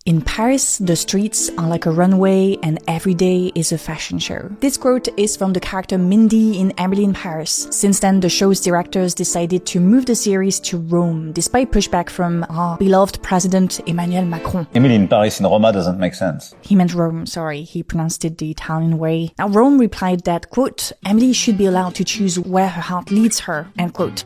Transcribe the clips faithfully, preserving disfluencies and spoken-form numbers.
In Paris, the streets are like a runway and every day is a fashion show. This quote is from the character Mindy in Emily in Paris. Since then, the show's directors decided to move the series to Rome, despite pushback from our beloved president Emmanuel Macron. Emily in Paris in Roma doesn't make sense. He meant Rome, sorry, he pronounced it the Italian way. Now, Rome replied that, quote, Emily should be allowed to choose where her heart leads her, end quote.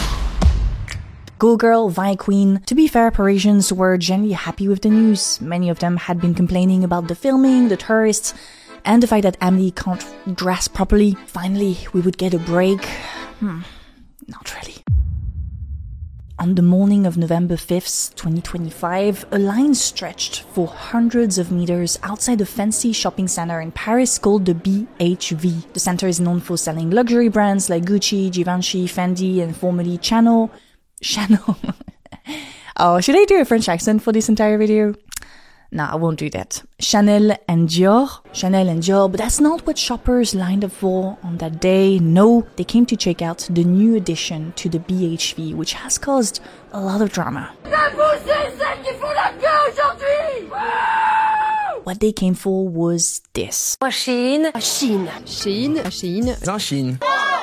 Go Girl, Vi Queen. To be fair, Parisians were generally happy with the news. Many of them had been complaining about the filming, the tourists, and the fact that Emily can't dress properly. Finally, we would get a break. Hmm, not really. On the morning of November fifth, twenty twenty-five, a line stretched for hundreds of meters outside a fancy shopping center in Paris called the B H V. The center is known for selling luxury brands like Gucci, Givenchy, Fendi, and formerly Chanel. Chanel. Oh, should I do a French accent for this entire video? No, I won't do that. Chanel and Dior. Chanel and Dior, but that's not what shoppers lined up for on that day. No, they came to check out the new addition to the B H V, which has caused a lot of drama. What they came for was this. Shein. Shein. Shein. Shein. Shein.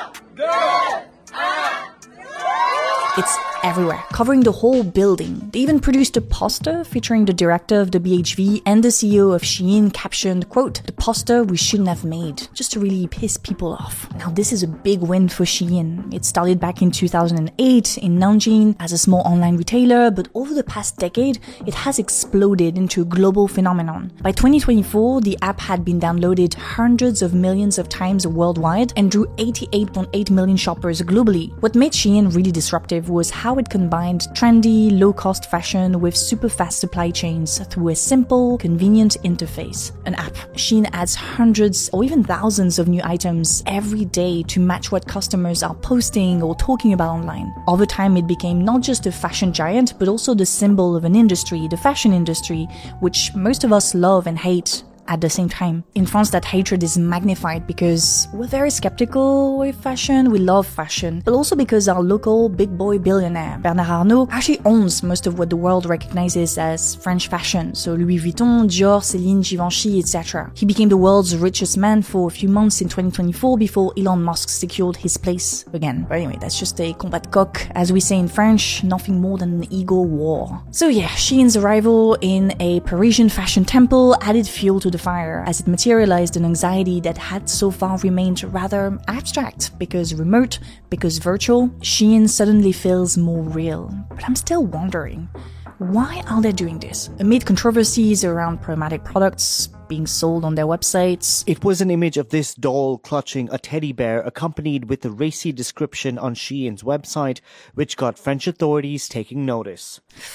It's everywhere, covering the whole building. They even produced a poster featuring the director of the B H V and the C E O of Shein, captioned, quote, the poster we shouldn't have made, just to really piss people off. Now this is a big win for Shein. It started back in two thousand eight in Nanjing as a small online retailer, but over the past decade, it has exploded into a global phenomenon. By twenty twenty-four, the app had been downloaded hundreds of millions of times worldwide and drew eighty-eight point eight million shoppers globally. What made Shein really disruptive was how it combined trendy, low-cost fashion with super fast supply chains through a simple, convenient interface. An app. Shein adds hundreds or even thousands of new items every day to match what customers are posting or talking about online. Over time, it became not just a fashion giant, but also the symbol of an industry, the fashion industry, which most of us love and hate at the same time. In France, that hatred is magnified because we're very skeptical with fashion, we love fashion, but also because our local big boy billionaire, Bernard Arnault, actually owns most of what the world recognizes as French fashion, so Louis Vuitton, Dior, Celine, Givenchy, et cetera. He became the world's richest man for a few months in twenty twenty-four before Elon Musk secured his place again. But anyway, that's just a combat coq, as we say in French, nothing more than an ego war. So yeah, Shein's arrival in a Parisian fashion temple added fuel to the fire as it materialized an anxiety that had so far remained rather abstract, because remote, because virtual. Shein suddenly feels more real. But I'm still wondering, why are they doing this? Amid controversies around problematic products being sold on their websites. It was an image of this doll clutching a teddy bear accompanied with a racy description on Shein's website, which got French authorities taking notice.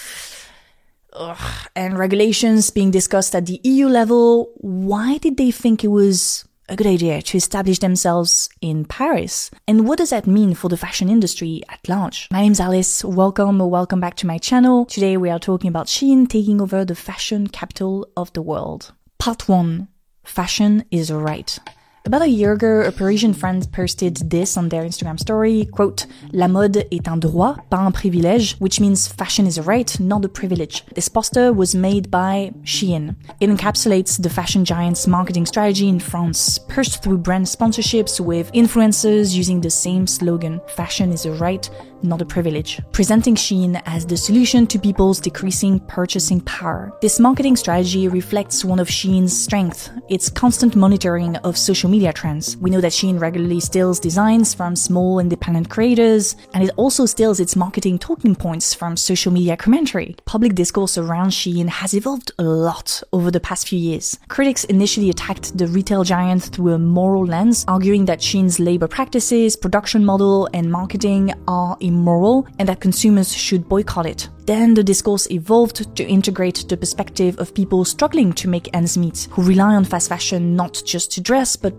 Ugh. And regulations being discussed at the E U level. Why did they think it was a good idea to establish themselves in Paris? And what does that mean for the fashion industry at large? My name's Alice. Welcome or welcome back to my channel. Today we are talking about Shein taking over the fashion capital of the world. Part one. Fashion is a right. About a year ago, a Parisian friend posted this on their Instagram story, quote, La mode est un droit, pas un privilège, which means fashion is a right, not a privilege. This poster was made by Shein. It encapsulates the fashion giant's marketing strategy in France, pushed through brand sponsorships with influencers using the same slogan, fashion is a right, not a privilege, presenting Shein as the solution to people's decreasing purchasing power. This marketing strategy reflects one of Shein's strengths, its constant monitoring of social media trends. We know that Shein regularly steals designs from small independent creators, and it also steals its marketing talking points from social media commentary. Public discourse around Shein has evolved a lot over the past few years. Critics initially attacked the retail giant through a moral lens, arguing that Shein's labor practices, production model, and marketing are immoral and that consumers should boycott it. Then the discourse evolved to integrate the perspective of people struggling to make ends meet, who rely on fast fashion not just to dress but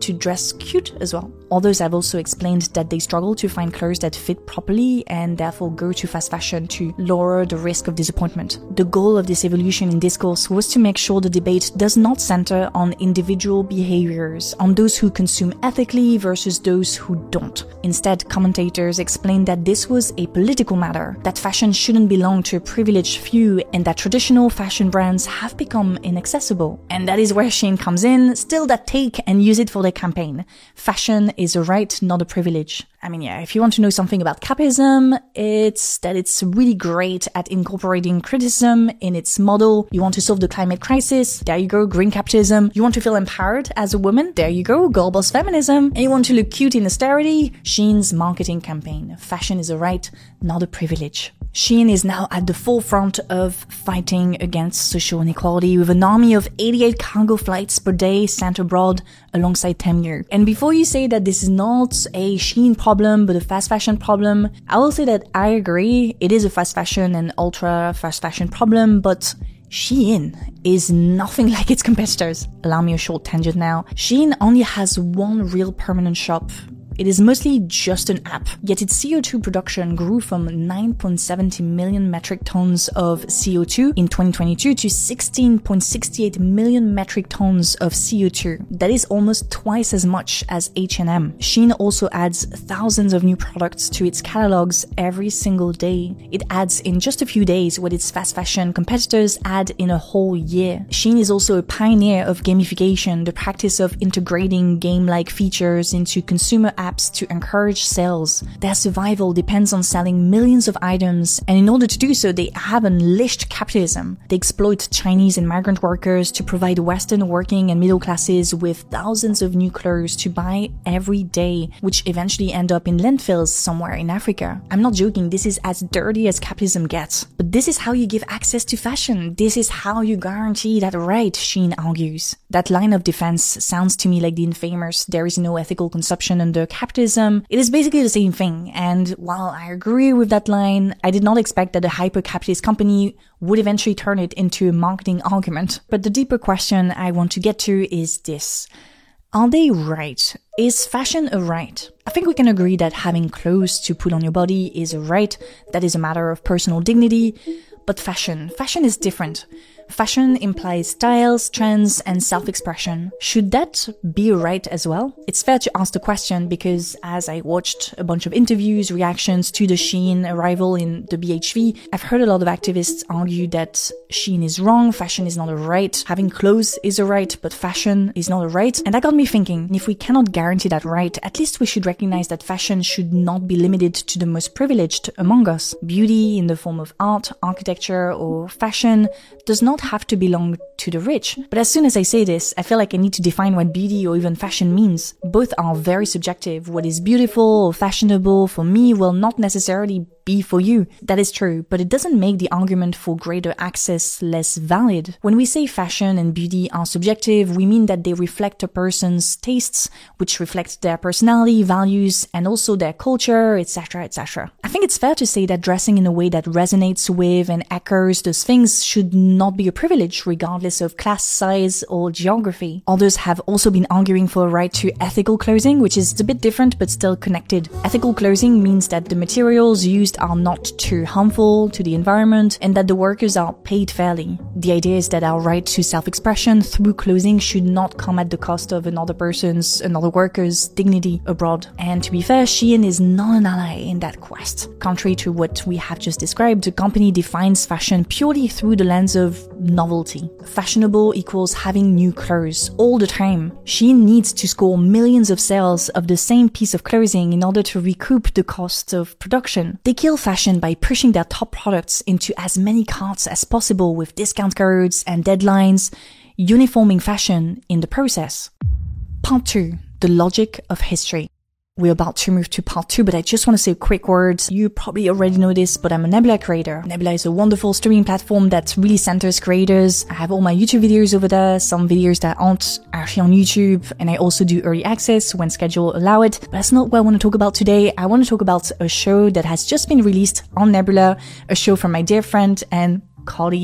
to dress cute as well. Others have also explained that they struggle to find clothes that fit properly and therefore go to fast fashion to lower the risk of disappointment. The goal of this evolution in discourse was to make sure the debate does not center on individual behaviors, on those who consume ethically versus those who don't. Instead, commentators explained that this was a political matter, that fashion shouldn't belong to a privileged few, and that traditional fashion brands have become inaccessible. And that is where Shein comes in, steal that take and use it for their campaign. Fashion is a right, not a privilege. I mean, yeah, if you want to know something about capitalism, it's that it's really great at incorporating criticism in its model. You want to solve the climate crisis? There you go, green capitalism. You want to feel empowered as a woman? There you go, girl boss feminism. And you want to look cute in austerity? Shein's marketing campaign. Fashion is a right, not a privilege. Shein is now at the forefront of fighting against social inequality with an army of eighty-eight cargo flights per day sent abroad alongside Temu. And before you say that this is not a Shein problem but a fast fashion problem, I will say that I agree, it is a fast fashion and ultra fast fashion problem, but Shein is nothing like its competitors. Allow me a short tangent now. Shein only has one real permanent shop. It is mostly just an app, yet its C O two production grew from nine point seven zero million metric tons of C O two in twenty twenty-two to sixteen point six eight million metric tons of C O two. That is almost twice as much as H and M. Shein also adds thousands of new products to its catalogs every single day. It adds in just a few days what its fast fashion competitors add in a whole year. Shein is also a pioneer of gamification, the practice of integrating game-like features into consumer apps to encourage sales. Their survival depends on selling millions of items, and in order to do so, they have unleashed capitalism. They exploit Chinese and migrant workers to provide Western working and middle classes with thousands of new clothes to buy every day, which eventually end up in landfills somewhere in Africa. I'm not joking, this is as dirty as capitalism gets. But this is how you give access to fashion. This is how you guarantee that right, Shein argues. That line of defense sounds to me like the infamous "there is no ethical consumption under capitalism." It is basically the same thing, and while I agree with that line, I did not expect that a hyper-capitalist company would eventually turn it into a marketing argument. But the deeper question I want to get to is this. Are they right? Is fashion a right? I think we can agree that having clothes to put on your body is a right, that is a matter of personal dignity. But fashion, fashion is different. Fashion implies styles, trends, and self-expression. Should that be a right as well? It's fair to ask the question because as I watched a bunch of interviews, reactions to the Shein arrival in the B H V, I've heard a lot of activists argue that Shein is wrong, fashion is not a right, having clothes is a right, but fashion is not a right. And that got me thinking, if we cannot guarantee that right, at least we should recognize that fashion should not be limited to the most privileged among us. Beauty in the form of art, architecture, or fashion does not have to belong to the rich. But as soon as I say this, I feel like I need to define what beauty or even fashion means. Both are very subjective. What is beautiful or fashionable for me will not necessarily be for you. That is true, but it doesn't make the argument for greater access less valid. When we say fashion and beauty are subjective, we mean that they reflect a person's tastes, which reflect their personality, values, and also their culture, et cetera, et cetera. I think it's fair to say that dressing in a way that resonates with and echoes those things should not be a privilege, regardless of class, size, or geography. Others have also been arguing for a right to ethical clothing, which is a bit different but still connected. Ethical clothing means that the materials used are not too harmful to the environment and that the workers are paid fairly. The idea is that our right to self-expression through clothing should not come at the cost of another person's, another worker's dignity abroad. And to be fair, Shein is not an ally in that quest. Contrary to what we have just described, the company defines fashion purely through the lens of novelty. Fashionable equals having new clothes all the time. Shein needs to score millions of sales of the same piece of clothing in order to recoup the cost of production. They kill fashion by pushing their top products into as many carts as possible with discount codes and deadlines, uniforming fashion in the process. Part two. The logic of history. We're about to move to part two, but I just want to say a quick word. You probably already know this, but I'm a Nebula creator. Nebula is a wonderful streaming platform that really centers creators. I have all my YouTube videos over there, some videos that aren't actually on YouTube, and I also do early access when schedule allow it. But that's not what I want to talk about today. I want to talk about a show that has just been released on Nebula, a show from my dear friend and colleague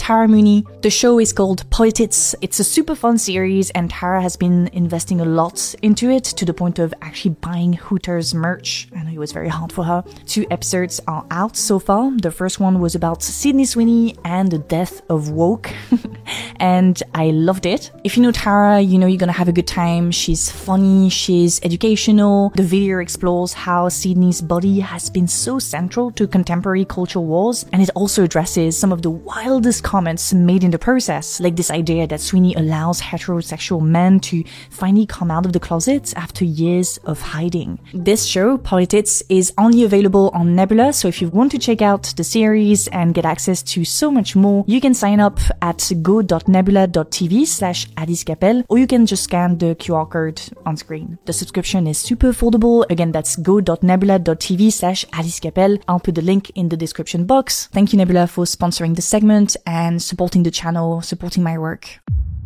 Tara Mooney. The show is called Politics. It's a super fun series and Tara has been investing a lot into it to the point of actually buying Hooters merch. I know it was very hard for her. Two episodes are out so far. The first one was about Sydney Sweeney and the death of woke. And I loved it. If you know Tara, you know you're gonna have a good time. She's funny, she's educational. The video explores how Sydney's body has been so central to contemporary culture wars, and it also addresses some of the wildest comments made in the process, like this idea that Sweeney allows heterosexual men to finally come out of the closet after years of hiding. This show, Politics, is only available on Nebula, so if you want to check out the series and get access to so much more, you can sign up at go.nebula.tv slash Alice Capel, or you can just scan the Q R code on screen. The subscription is super affordable. Again, that's go.nebula.tv slash Alice Capel. I'll put the link in the description box. Thank you, Nebula, for sponsoring the segment and supporting the channel, supporting my work.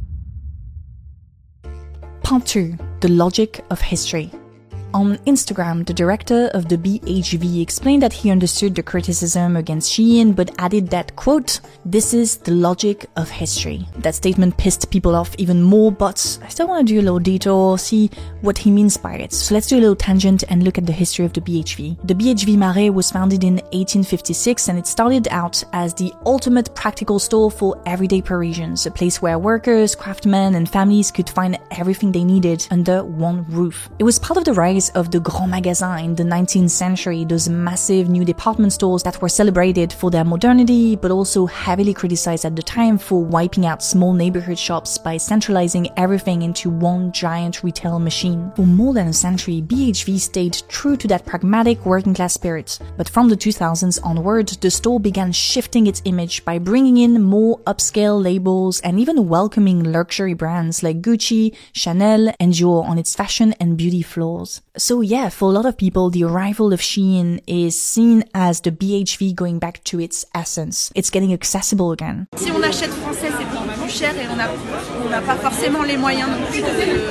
Part two. The Logic of History. On Instagram, the director of the B H V explained that he understood the criticism against Shein, but added that, quote, "This is the logic of history." That statement pissed people off even more, but I still want to do a little detour, see what he means by it. So let's do a little tangent and look at the history of the B H V. The B H V Marais was founded in eighteen fifty-six, and it started out as the ultimate practical store for everyday Parisians, a place where workers, craftsmen, and families could find everything they needed under one roof. It was part of the rise of the Grand Magasin in the nineteenth century, those massive new department stores that were celebrated for their modernity, but also heavily criticized at the time for wiping out small neighborhood shops by centralizing everything into one giant retail machine. For more than a century, B H V stayed true to that pragmatic working class spirit, but from the two thousands onward, the store began shifting its image by bringing in more upscale labels and even welcoming luxury brands like Gucci, Chanel, and Dior on its fashion and beauty floors. So yeah, for a lot of people, the arrival of Shein is seen as the B H V going back to its essence. It's getting accessible again. Si on achète français, c'est beaucoup plus cher et on n'a on n'a pas forcément les moyens non plus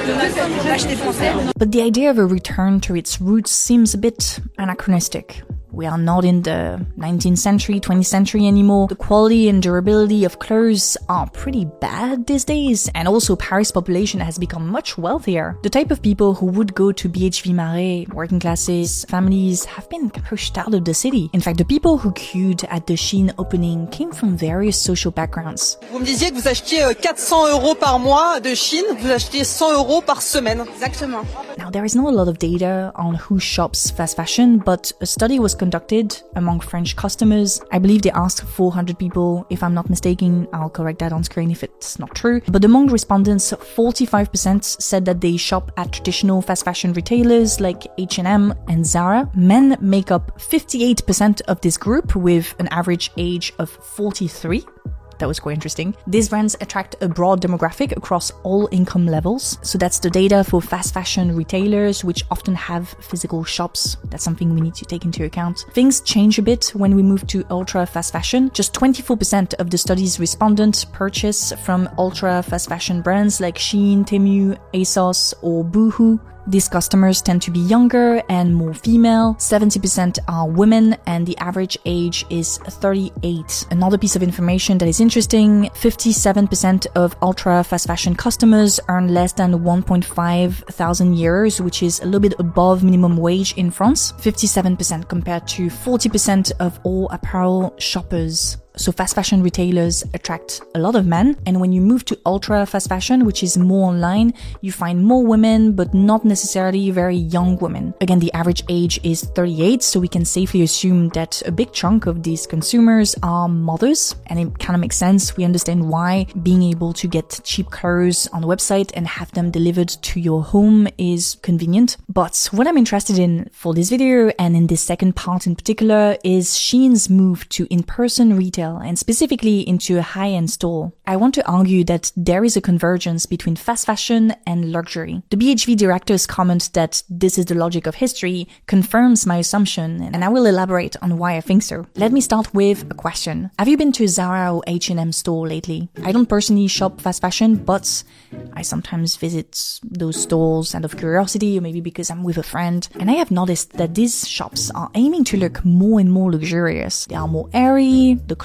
de l'acheter français. But the idea of a return to its roots seems a bit anachronistic. We are not in the nineteenth century, twentieth century anymore. The quality and durability of clothes are pretty bad these days, and also Paris population has become much wealthier. The type of people who would go to B H V Marais, working classes, families, have been pushed out of the city. In fact, the people who queued at the Shein opening came from various social backgrounds. Vous me disiez que vous achetiez quatre cents euros par mois de Shein, vous achetiez cent euros par semaine. Exactement. Now, there is not a lot of data on who shops fast fashion, but a study was conducted among French customers. I believe they asked four hundred people. If I'm not mistaken, I'll correct that on screen if it's not true. But among respondents, forty-five percent said that they shop at traditional fast fashion retailers like H and M and Zara. Men make up fifty-eight percent of this group with an average age of forty-three. That was quite interesting. These brands attract a broad demographic across all income levels. So that's the data for fast fashion retailers, which often have physical shops. That's something we need to take into account. Things change a bit when we move to ultra fast fashion. Just twenty-four percent of the study's respondents purchase from ultra fast fashion brands like Shein, Temu, ASOS, or Boohoo. These customers tend to be younger and more female. seventy percent are women and the average age is thirty-eight. Another piece of information that is interesting, fifty-seven percent of ultra fast fashion customers earn less than one point five thousand euros, which is a little bit above minimum wage in France. fifty-seven percent compared to forty percent of all apparel shoppers. So fast fashion retailers attract a lot of men, and when you move to ultra fast fashion, which is more online, you find more women, but not necessarily very young women. Again, the average age is thirty-eight, so we can safely assume that a big chunk of these consumers are mothers, and it kind of makes sense. We understand why being able to get cheap clothes on the website and have them delivered to your home is convenient. But what I'm interested in for this video, and in this second part in particular, is Shein's move to in-person retail, and specifically into a high-end store. I want to argue that there is a convergence between fast fashion and luxury. The B H V director's comment that this is the logic of history confirms my assumption, and I will elaborate on why I think so. Let me start with a question. Have you been to a Zara or H and M store lately? I don't personally shop fast fashion, but I sometimes visit those stores out of curiosity, or maybe because I'm with a friend, and I have noticed that these shops are aiming to look more and more luxurious. They are more airy, the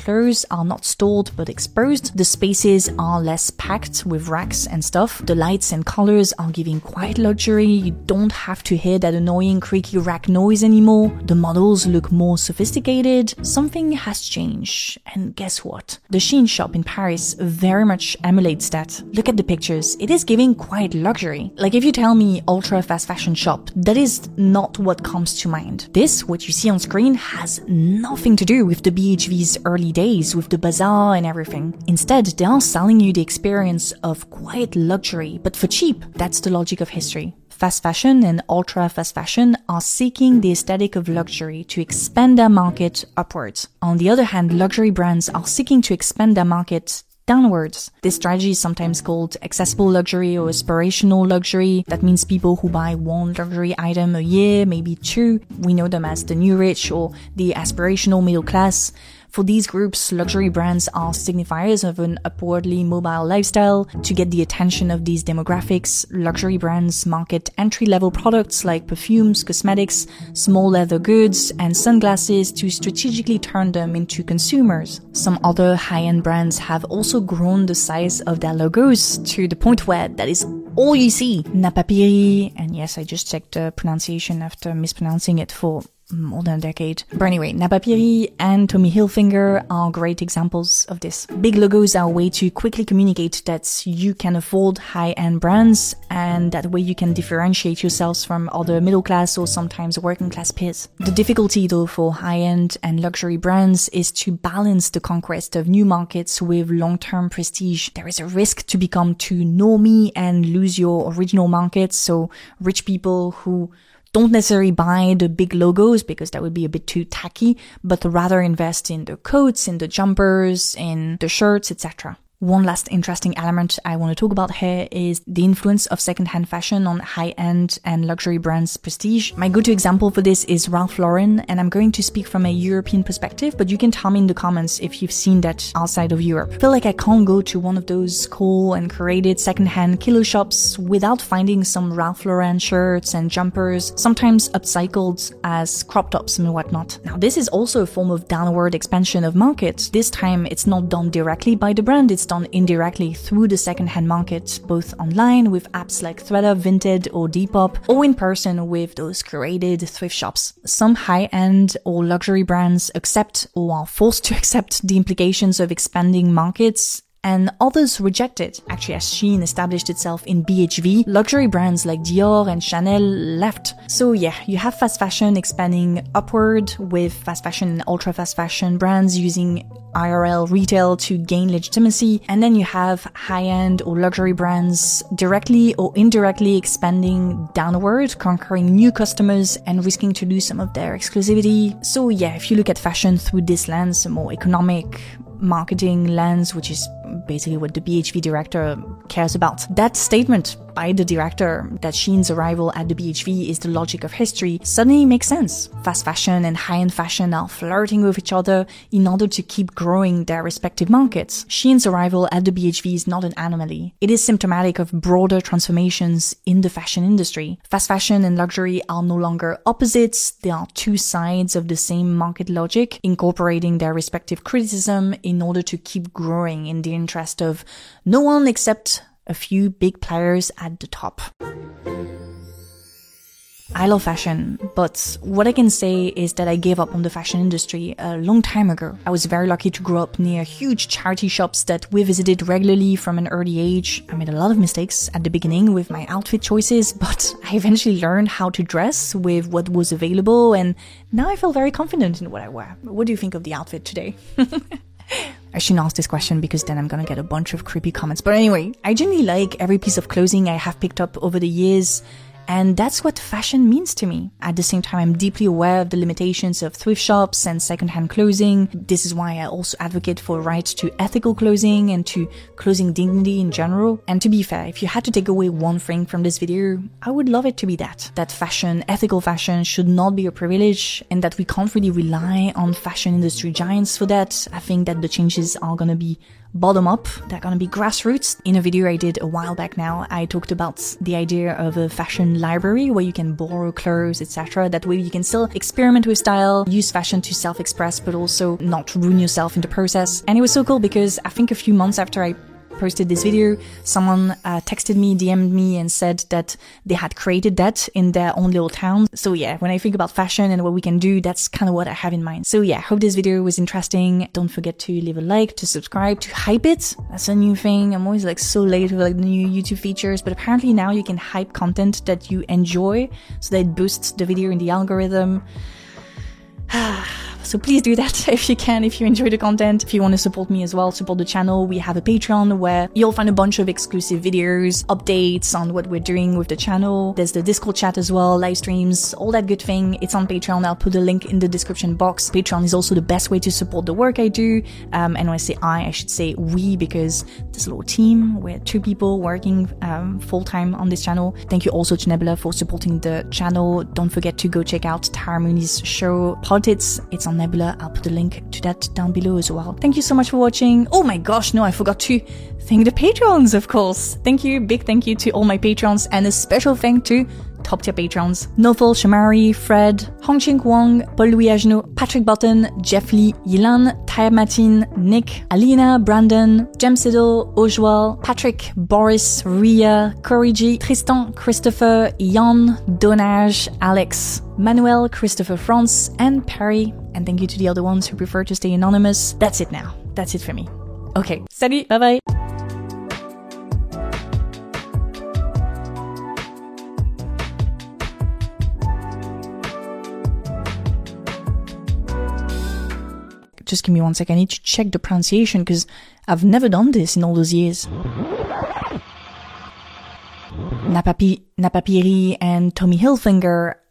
floors are not stored but exposed. The spaces are less packed with racks and stuff. The lights and colors are giving quiet luxury. You don't have to hear that annoying creaky rack noise anymore. The models look more sophisticated. Something has changed. And guess what? The Shein shop in Paris very much emulates that. Look at the pictures. It is giving quiet luxury. Like if you tell me ultra fast fashion shop, that is not what comes to mind. This, what you see on screen, has nothing to do with the B H V's early days, with the bazaar and everything. Instead, they are selling you the experience of quiet luxury, but for cheap. That's the logic of history. Fast fashion and ultra fast fashion are seeking the aesthetic of luxury to expand their market upwards. On the other hand, luxury brands are seeking to expand their market downwards. This strategy is sometimes called accessible luxury or aspirational luxury. That means people who buy one luxury item a year, maybe two. We know them as the new rich or the aspirational middle class. For these groups, luxury brands are signifiers of an upwardly mobile lifestyle. To get the attention of these demographics, luxury brands market entry-level products like perfumes, cosmetics, small leather goods, and sunglasses to strategically turn them into consumers. Some other high-end brands have also grown the size of their logos to the point where that is all you see. Napapiri, and yes, I just checked the pronunciation after mispronouncing it for more than a decade. But anyway, Napapiri and Tommy Hilfiger are great examples of this. Big logos are a way to quickly communicate that you can afford high-end brands, and that way you can differentiate yourselves from other middle-class or sometimes working-class peers. The difficulty though for high-end and luxury brands is to balance the conquest of new markets with long-term prestige. There is a risk to become too normie and lose your original markets, so rich people who don't necessarily buy the big logos because that would be a bit too tacky, but rather invest in the coats, in the jumpers, in the shirts, et cetera. One last interesting element I want to talk about here is the influence of secondhand fashion on high-end and luxury brands' prestige. My go-to example for this is Ralph Lauren, and I'm going to speak from a European perspective, but you can tell me in the comments if you've seen that outside of Europe. I feel like I can't go to one of those cool and curated secondhand kilo shops without finding some Ralph Lauren shirts and jumpers, sometimes upcycled as crop tops and whatnot. Now, this is also a form of downward expansion of market. This time, it's not done directly by the brand, it's done indirectly through the second-hand market, both online with apps like ThredUp, Vinted or Depop, or in person with those curated thrift shops. Some high-end or luxury brands accept or are forced to accept the implications of expanding markets, and others reject it. Actually, as Shein established itself in B H V, luxury brands like Dior and Chanel left. So yeah, you have fast fashion expanding upward with fast fashion and ultra fast fashion brands using I R L retail to gain legitimacy, and then you have high-end or luxury brands directly or indirectly expanding downward, conquering new customers and risking to lose some of their exclusivity. So yeah, if you look at fashion through this lens, a more economic marketing lens, which is basically what the B H V director cares about. That statement by the director that Shein's arrival at the B H V is the logic of history suddenly makes sense. Fast fashion and high-end fashion are flirting with each other in order to keep growing their respective markets. Shein's arrival at the B H V is not an anomaly. It is symptomatic of broader transformations in the fashion industry. Fast fashion and luxury are no longer opposites, they are two sides of the same market logic, incorporating their respective criticism in order to keep growing in the interest of no one except a few big players at the top. I love fashion, but what I can say is that I gave up on the fashion industry a long time ago. I was very lucky to grow up near huge charity shops that we visited regularly from an early age. I made a lot of mistakes at the beginning with my outfit choices, but I eventually learned how to dress with what was available, and now I feel very confident in what I wear. What do you think of the outfit today? I shouldn't ask this question because then I'm gonna get a bunch of creepy comments. But anyway, I genuinely like every piece of clothing I have picked up over the years, and that's what fashion means to me. At the same time, I'm deeply aware of the limitations of thrift shops and secondhand clothing. This is why I also advocate for rights to ethical clothing and to clothing dignity in general. And to be fair, if you had to take away one thing from this video, I would love it to be that. That fashion, ethical fashion, should not be a privilege, and that we can't really rely on fashion industry giants for that. I think that the changes are gonna be bottom up. They're gonna be grassroots. In a video I did a while back now, I talked about the idea of a fashion library where you can borrow clothes, et cetera. That way you can still experiment with style, use fashion to self-express, but also not ruin yourself in the process. And it was so cool because I think a few months after I posted this video, someone uh, texted me, D M'd me and said that they had created that in their own little town. So yeah, when I think about fashion and what we can do, that's kind of what I have in mind. So yeah, hope this video was interesting. Don't forget to leave a like, to subscribe, to hype it. That's a new thing. I'm always like so late with like the new YouTube features, but apparently now you can hype content that you enjoy so that it boosts the video in the algorithm. So please do that if you can, if you enjoy the content. If you want to support me as well, support the channel, we have a Patreon where you'll find a bunch of exclusive videos, updates on what we're doing with the channel. There's the Discord chat as well, live streams, all that good thing. It's on Patreon. I'll put a link in the description box. Patreon is also the best way to support the work I do. Um, and when I say I, I should say we, because there's a little team. We're two people working um, full-time on this channel. Thank you also to Nebula for supporting the channel. Don't forget to go check out Tara Mooney's show, Politics. It's on Nebula. I'll put a link to that down below as well. Thank you so much for watching. Oh my gosh, no, I forgot to thank the Patrons, of course. Thank you, big thank you to all my Patrons, and a special thank to top tier Patrons. Novel, Shamari, Fred, Hongqing Wang, Paul-Louis Agenot, Patrick Button, Jeff Lee, Yilan, Taya Matin, Nick, Alina, Brandon, Jem Siddle, Ojwal, Patrick, Boris, Ria, Corey G, Tristan, Christopher, Jan, Donage, Alex, Manuel, Christopher France, and Perry. And thank you to the other ones who prefer to stay anonymous. That's it now. That's it for me. Okay, salut, bye bye. Just give me one sec, I need to check the pronunciation because I've never done this in all those years. Napapi, Napapiri and Tommy Hilfiger